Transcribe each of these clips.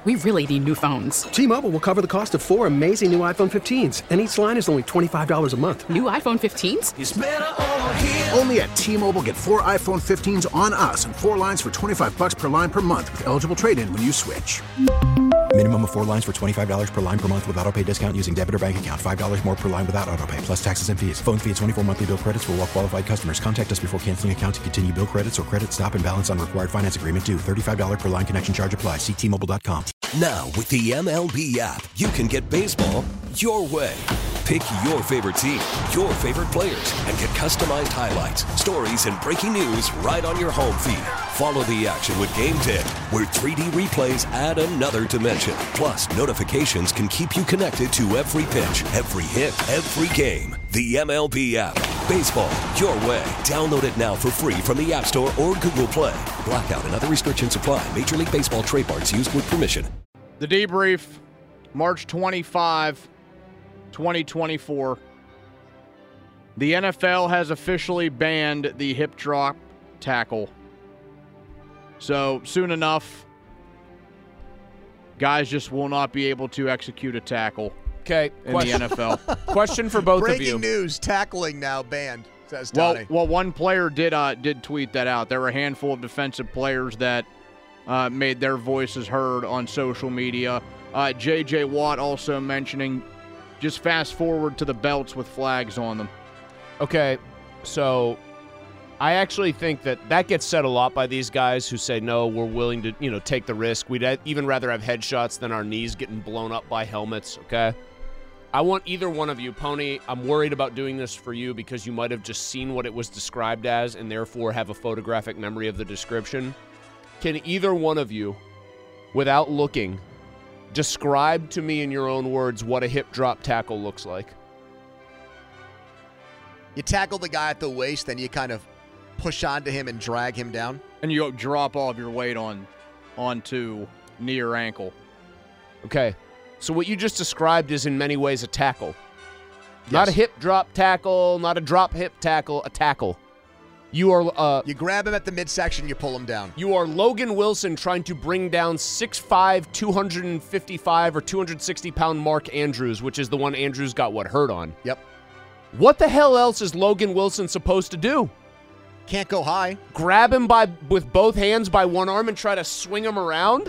We really need new phones. T-Mobile will cover the cost of 4 amazing new iPhone 15s, and each line is only $25 a month. New iPhone 15s? It's better over here. Only at T-Mobile, get 4 iPhone 15s on us and 4 lines for $25 per line per month with eligible trade-in when you switch. Minimum of 4 lines for $25 per line per month with autopay discount using debit or bank account. $5 more per line without autopay, plus taxes and fees. Phone fee at 24 monthly bill credits for well-qualified customers. Contact us before canceling account to continue bill credits or credit stop and balance on required finance agreement due. $35 per line connection charge applies. See T-Mobile.com. Now, with the MLB app, you can get baseball your way. Pick your favorite team, your favorite players, and get customized highlights, stories, and breaking news right on your home feed. Follow the action with Game Day, where 3D replays add another dimension. Plus, notifications can keep you connected to every pitch, every hit, every game. The MLB app. Baseball your way. Download it now for free from the App Store or Google Play. Blackout and other restrictions apply. Major League Baseball trademarks used with permission. The debrief, March 25, 2024. The NFL has officially banned the hip drop tackle. So soon enough, guys just will not be able to execute a tackle. Okay, in the NFL. Question for both of you. Breaking news, tackling now banned, says Tony. Well, one player did tweet that out. There were a handful of defensive players that made their voices heard on social media. J.J. Watt also mentioning just fast forward to the belts with flags on them. Okay, so I actually think that gets said a lot by these guys who say, no, we're willing to, take the risk. We'd even rather have headshots than our knees getting blown up by helmets, okay? I want either one of you, Pony, I'm worried about doing this for you because you might have just seen what it was described as and therefore have a photographic memory of the description. Can either one of you, without looking, describe to me in your own words what a hip drop tackle looks like? You tackle the guy at the waist, then you kind of push onto him and drag him down. And you drop all of your weight onto knee or ankle. Okay. So what you just described is in many ways a tackle. Yes. Not a hip drop tackle, not a drop hip tackle, a tackle. You are you grab him at the midsection, you pull him down. You are Logan Wilson trying to bring down 6'5", 255 or 260-pound Mark Andrews, which is the one Andrews got hurt on. Yep. What the hell else is Logan Wilson supposed to do? Can't go high. Grab him with both hands by one arm and try to swing him around?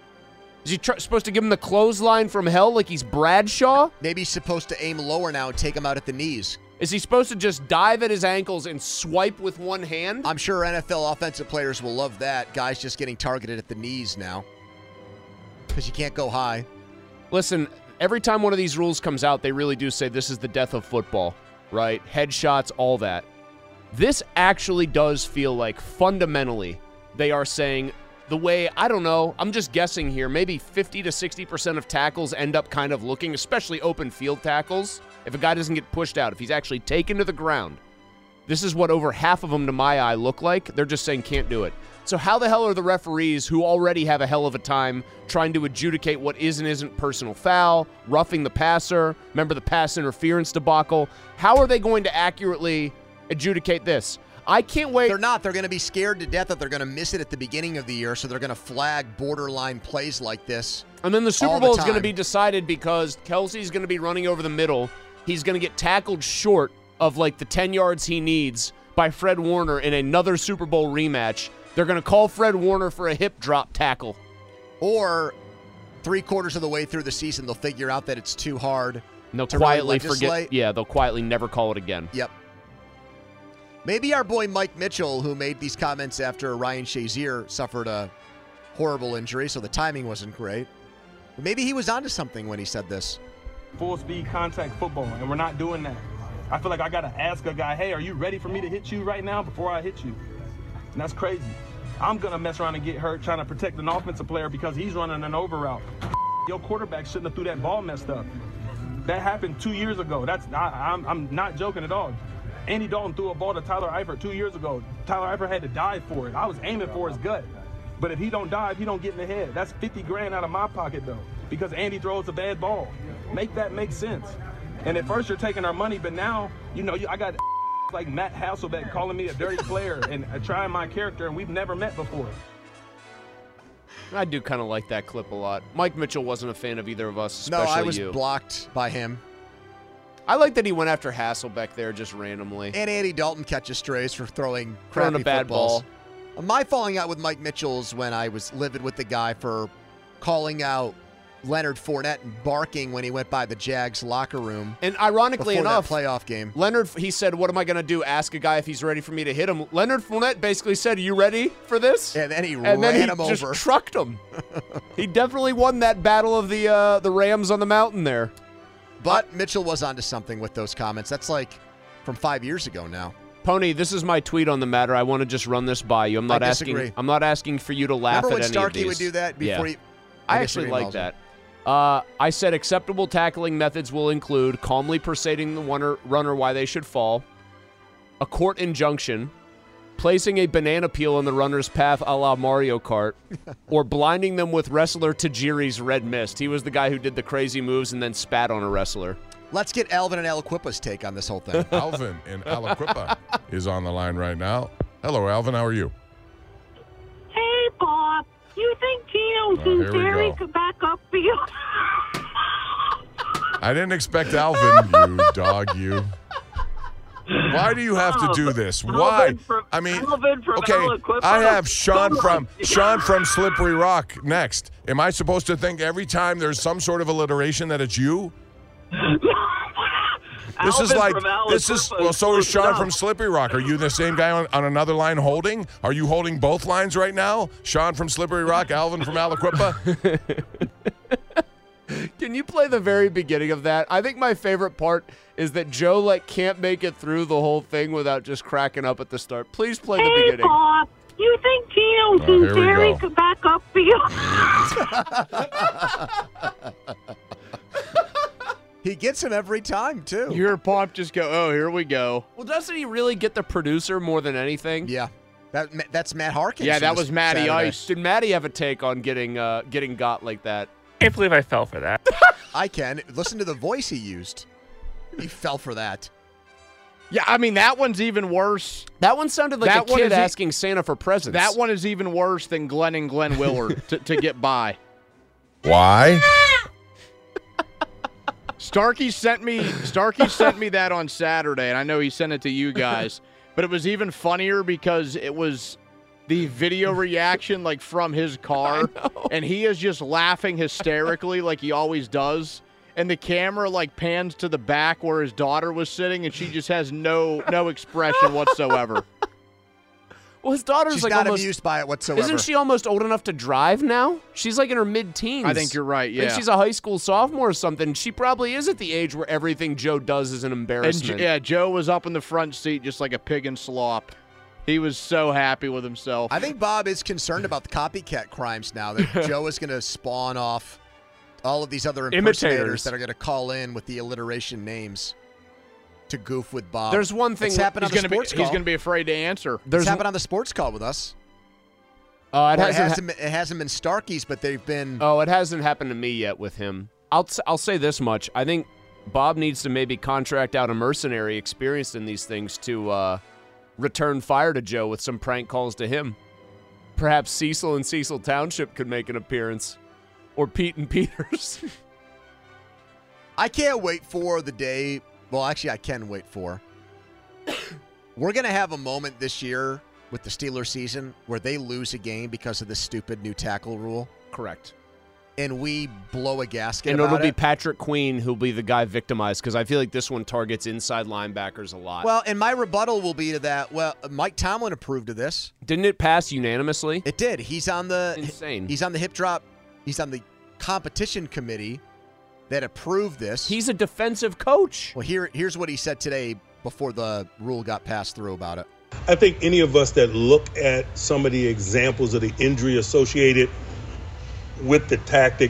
Is he supposed to give him the clothesline from hell like he's Bradshaw? Maybe he's supposed to aim lower now and take him out at the knees. Is he supposed to just dive at his ankles and swipe with one hand? I'm sure NFL offensive players will love that. Guys just getting targeted at the knees now. Because you can't go high. Listen, every time one of these rules comes out, they really do say this is the death of football, right? Headshots, all that. This actually does feel like fundamentally they are saying the way, I don't know, I'm just guessing here, maybe 50 to 60% of tackles end up kind of looking, especially open field tackles, if a guy doesn't get pushed out, if he's actually taken to the ground. This is what over half of them, to my eye, look like. They're just saying can't do it. So how the hell are the referees, who already have a hell of a time trying to adjudicate what is and isn't personal foul, roughing the passer, remember the pass interference debacle, how are they going to accurately adjudicate this? I can't wait. They're not. They're going to be scared to death that they're going to miss it at the beginning of the year, so they're going to flag borderline plays like this. And then the Super Bowl is going to be decided because Kelsey's going to be running over the middle. He's going to get tackled short of like the 10 yards he needs by Fred Warner in another Super Bowl rematch. They're going to call Fred Warner for a hip drop tackle. Or 3/4 of the way through the season, they'll figure out that it's too hard. And they'll quietly forget. Yeah, they'll quietly never call it again. Yep. Maybe our boy Mike Mitchell, who made these comments after Ryan Shazier suffered a horrible injury, so the timing wasn't great. But maybe he was onto something when he said this. Full-speed contact football, and we're not doing that. I feel like I got to ask a guy, hey, are you ready for me to hit you right now before I hit you? And that's crazy. I'm going to mess around and get hurt trying to protect an offensive player because he's running an over route. Your quarterback shouldn't have threw that ball messed up. That happened 2 years ago. I'm not joking at all. Andy Dalton threw a ball to Tyler Eifert 2 years ago. Tyler Eifert had to dive for it. I was aiming for his gut. But if he don't dive, he don't get in the head. That's 50 grand out of my pocket, though, because Andy throws a bad ball. Make that make sense. And at first you're taking our money, but now, I got like Matt Hasselbeck calling me a dirty player and trying my character, and we've never met before. I do kind of like that clip a lot. Mike Mitchell wasn't a fan of either of us, No, especially I was you. blocked by him. I like that he went after Hasselbeck there just randomly. And Andy Dalton catches strays for throwing Throwing crappy a bad footballs. ball. My falling out with Mike Mitchell's when I was livid with the guy for calling out Leonard Fournette and barking when he went by the Jags locker room. And ironically before enough, that playoff game. Leonard, he said, what am I going to do? Ask a guy if he's ready for me to hit him. Leonard Fournette basically said, are you ready for this? And then he ran him just over. Trucked him. He definitely won that battle of the Rams on the mountain there. But Mitchell was onto something with those comments. That's like from 5 years ago now. Pony, this is my tweet on the matter. I want to just run this by you. I'm not asking for you to laugh Remember at any when of these. Starkey would do that before yeah. he? I actually like that. I said acceptable tackling methods will include calmly persuading the runner why they should fall, a court injunction, placing a banana peel on the runner's path a la Mario Kart, or blinding them with wrestler Tajiri's red mist. He was the guy who did the crazy moves and then spat on a wrestler. Let's get Alvin and Aliquippa's take on this whole thing. Alvin and Aliquippa is on the line right now. Hello, Alvin. How are you? Hey, Bob. You think Geno Sunseri could back up for you? I didn't expect Alvin, you dog, you. Why do you have to do this? Why? I mean, okay, I have Sean from Slippery Rock next. Am I supposed to think every time there's some sort of alliteration that it's you? So is Sean from Slippery Rock. Are you the same guy on another line holding? Are you holding both lines right now? Sean from Slippery Rock, Alvin from Aliquippa? Can you play the very beginning of that? I think my favorite part is that Joe can't make it through the whole thing without just cracking up at the start. Please play the beginning. Hey, Bob. You think Geno Sunseri could back up for you? He gets him every time, too. You hear Pop just go, oh, here we go. Well, doesn't he really get the producer more than anything? Yeah. That's Matt Harkins. Yeah, that was Matty Ice. Did Matty have a take on getting got like that? I can't believe I fell for that. I can. Listen to the voice he used. He fell for that. Yeah, I mean, that one's even worse. That one sounded like a kid asking Santa for presents. That one is even worse than Glenn and Glenn Willard to get by. Why? Starkey sent me that on Saturday, and I know he sent it to you guys. But it was even funnier because it was the video reaction from his car, and he is just laughing hysterically like he always does. And the camera pans to the back where his daughter was sitting, and she just has no expression whatsoever. Well, his daughter's She's not amused by it whatsoever. Isn't she almost old enough to drive now? She's in her mid-teens. I think you're right, yeah. I think she's a high school sophomore or something. She probably is at the age where everything Joe does is an embarrassment. And, Joe was up in the front seat just like a pig in slop. He was so happy with himself. I think Bob is concerned about the copycat crimes now, that Joe is going to spawn off all of these other impersonators that are going to call in with the alliteration names to goof with Bob. There's one thing. It's happened on the sports call. He's going to be afraid to answer. It's happened on the sports call with us. It hasn't been Starkey's, but they've been. Oh, it hasn't happened to me yet with him. I'll say this much. I think Bob needs to maybe contract out a mercenary experienced in these things to return fire to Joe with some prank calls to him. Perhaps Cecil and Cecil Township could make an appearance. Or Pete and Peters. I can't wait for the day. Well, actually, I can wait for. We're going to have a moment this year with the Steelers season where they lose a game because of this stupid new tackle rule. Correct. And we blow a gasket and about it'll be Patrick Queen who'll be the guy victimized because I feel like this one targets inside linebackers a lot. Well, and my rebuttal will be to that. Well, Mike Tomlin approved of this. Didn't it pass unanimously? It did. He's on the insane. He's on the hip drop. He's on the competition committee that approved this. He's a defensive coach. Well, here's what he said today before the rule got passed through about it. I think any of us that look at some of the examples of the injury associated with the tactic,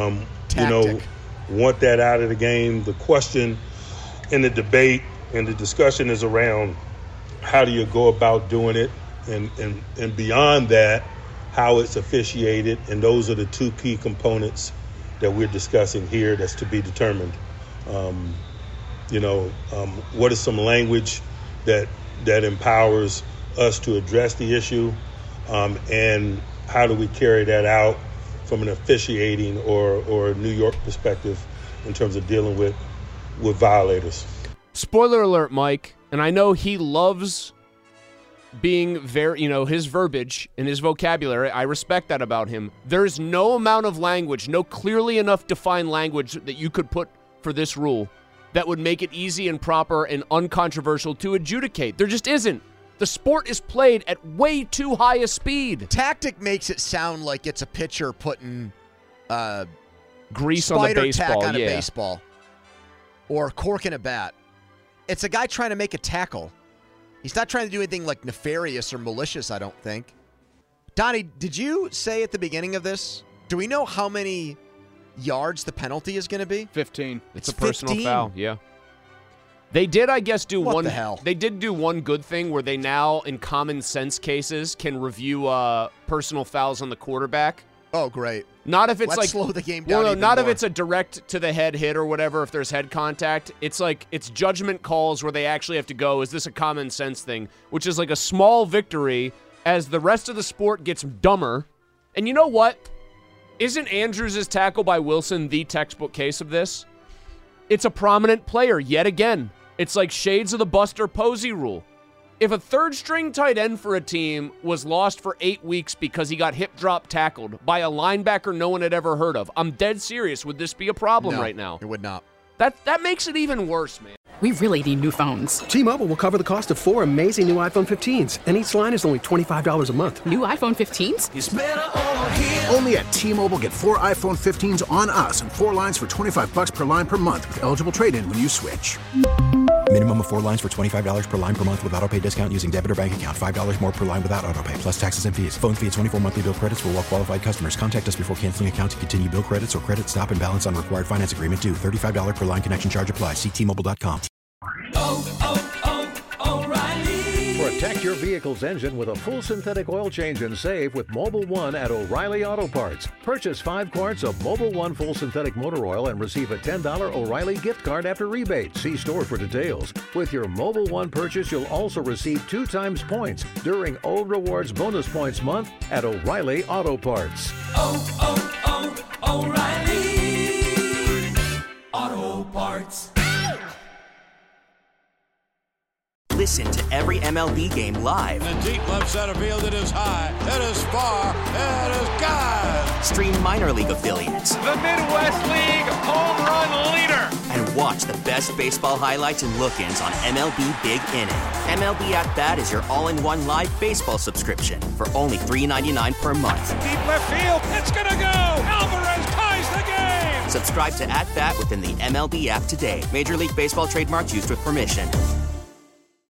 want that out of the game. The question in the debate and the discussion is around how do you go about doing it, and beyond that, how it's officiated, and those are the two key components that we're discussing here that's to be determined. What is some language that empowers us to address the issue, and how do we carry that out from an officiating or New York perspective in terms of dealing with violators. Spoiler alert, Mike, and I know he loves being very, his verbiage and his vocabulary. I respect that about him. There's no amount of language, no clearly enough defined language that you could put for this rule that would make it easy and proper and uncontroversial to adjudicate. There just isn't. The sport is played at way too high a speed. Tactic makes it sound like it's a pitcher putting grease on the baseball, tack on a baseball, or corking a bat. It's a guy trying to make a tackle. He's not trying to do anything like nefarious or malicious, I don't think. Donnie, did you say at the beginning of this, do we know how many yards the penalty is going to be? 15. It's a personal foul, yeah. They did, I guess, do what the hell? They did do one good thing where they now, in common sense cases, can review personal fouls on the quarterback. Oh, great. Not if it's Let's slow the game down. Not more. if it's a direct to the head hit or whatever, if there's head contact. It's like it's judgment calls where they actually have to go, is this a common sense thing? Which is like a small victory as the rest of the sport gets dumber. And you know what? Isn't Andrews' tackle by Wilson the textbook case of this? It's a prominent player yet again. It's like shades of the Buster Posey rule. If a third-string tight end for a team was lost for 8 weeks because he got hip drop tackled by a linebacker no one had ever heard of, I'm dead serious. Would this be a problem right now? It would not. That makes it even worse, man. We really need new phones. T-Mobile will cover the cost of 4 amazing new iPhone 15s, and each line is only $25 a month. New iPhone 15s? It's better over here. Only at T-Mobile, get 4 iPhone 15s on us and 4 lines for $25 per line per month with eligible trade-in when you switch. Minimum of 4 lines for $25 per line per month with autopay discount using debit or bank account. $5 more per line without autopay, plus taxes and fees. Phone fee at 24 monthly bill credits for well-qualified customers. Contact us before canceling account to continue bill credits or credit stop and balance on required finance agreement due. $35 per line connection charge applies. See T-Mobile.com. O'Reilly. Protect your vehicle's engine with a full synthetic oil change and save with Mobil 1 at O'Reilly Auto Parts. Purchase 5 quarts of Mobil 1 full synthetic motor oil and receive a $10 O'Reilly gift card after rebate. See store for details. With your Mobil 1 purchase, you'll also receive 2 times points during O Rewards Bonus Points Month at O'Reilly Auto Parts. O'Reilly Auto Parts. Listen to every MLB game live. In the deep left center field, it is high, it is far, it is gone. Stream minor league affiliates. The Midwest League home run leader. And watch the best baseball highlights and look-ins on MLB Big Inning. MLB At Bat is your all-in-one live baseball subscription for only $3.99 per month. Deep left field, it's gonna go. Alvarez ties the game. Subscribe to At Bat within the MLB app today. Major League Baseball trademarks used with permission.